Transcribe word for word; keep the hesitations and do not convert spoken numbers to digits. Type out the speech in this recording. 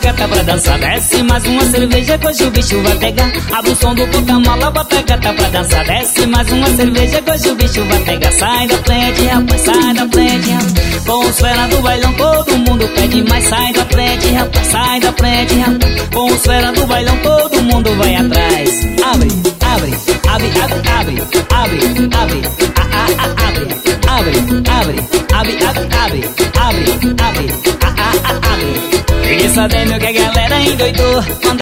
gata pra dançar. Desce mais uma cerveja que hoje o bicho vai pegar. Abre o som do porta-mala, bota a gata pra dançar. Desce mais uma cerveja que hoje o bicho vai pegar. Sai da frente, rapaz, sai da frente, rapaz. Com os fera do bailão todo mundo pede mais. Sai da frente, rapaz, sai da frente, rapaz. Com os fera do bailão todo mundo vai atrás. Abre, abre, abre, abre, abre, abre, abre, a, a, a, abre, abre, abre, abre, abre, abre, abre, abre, a, a, a, abre. Fiquei sabendo que a galera endoidou.